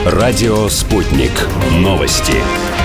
Радио «Спутник». Новости.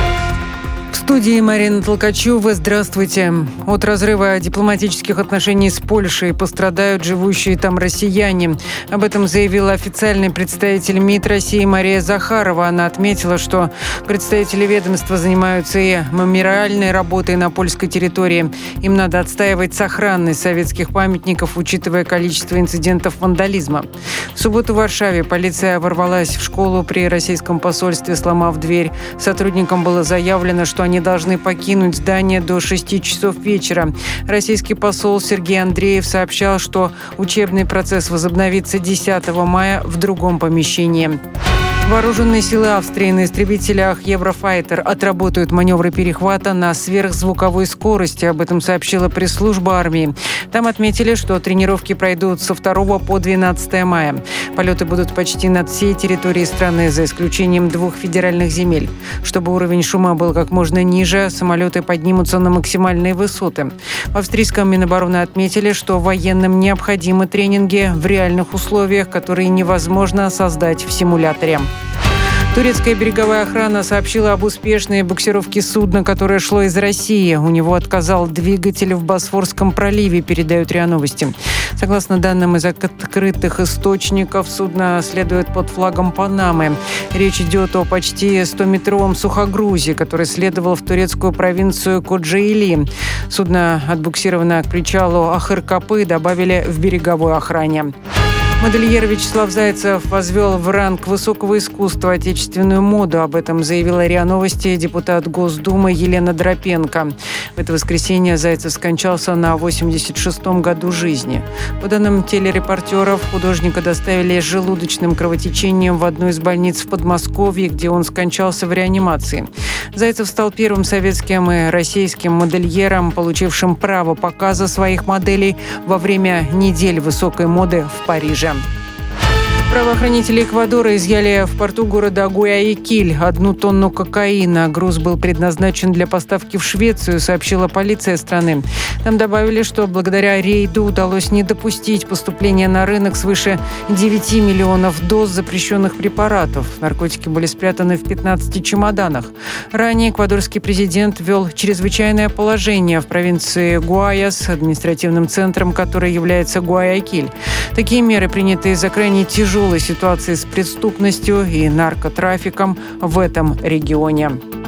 В студии Марина Толкачева. Здравствуйте. От разрыва дипломатических отношений с Польшей пострадают живущие там россияне. Об этом заявила официальный представитель МИД России Мария Захарова. Она отметила, что представители ведомства занимаются и мемориальной работой на польской территории. Им надо отстаивать сохранность советских памятников, учитывая количество инцидентов вандализма. В субботу в Варшаве полиция ворвалась в школу при российском посольстве, сломав дверь. Сотрудникам было заявлено, что они должны покинуть здание до 6 часов вечера. Российский посол Сергей Андреев сообщал, что учебный процесс возобновится 10 мая в другом помещении. Вооруженные силы Австрии на истребителях Еврофайтер отработают маневры перехвата на сверхзвуковой скорости. Об этом сообщила пресс-служба армии. Там отметили, что тренировки пройдут со 2 по 12 мая. Полеты будут почти над всей территорией страны, за исключением 2 федеральных земель. Чтобы уровень шума был как можно ниже, самолеты поднимутся на максимальные высоты. В австрийском Минобороны отметили, что военным необходимы тренинги в реальных условиях, которые невозможно создать в симуляторе. Турецкая береговая охрана сообщила об успешной буксировке судна, которое шло из России. У него отказал двигатель в Босфорском проливе, передают РИА Новости. Согласно данным из открытых источников, судно следует под флагом Панамы. Речь идет о почти 100-метровом сухогрузе, который следовал в турецкую провинцию Коджаили. Судно отбуксировано к причалу Ахыр-Капы, добавили в береговой охране. Модельер Вячеслав Зайцев возвел в ранг высокого искусства отечественную моду. Об этом заявила РИА Новости депутат Госдумы Елена Дропенко. В это воскресенье Зайцев скончался на 86-м году жизни. По данным телерепортеров, художника доставили с желудочным кровотечением в одну из больниц в Подмосковье, где он скончался в реанимации. Зайцев стал первым советским и российским модельером, получившим право показа своих моделей во время недель высокой моды в Париже. Правоохранители Эквадора изъяли в порту города Гуаякиль 1 тонну кокаина. Груз был предназначен для поставки в Швецию, сообщила полиция страны. Там добавили, что благодаря рейду удалось не допустить поступления на рынок свыше 9 миллионов доз запрещенных препаратов. Наркотики были спрятаны в 15 чемоданах. Ранее эквадорский президент ввел чрезвычайное положение в провинции Гуайас, административным центром которой является Гуаякиль. Такие меры приняты из-за крайне тяжелой ситуации с преступностью и наркотрафиком в этом регионе.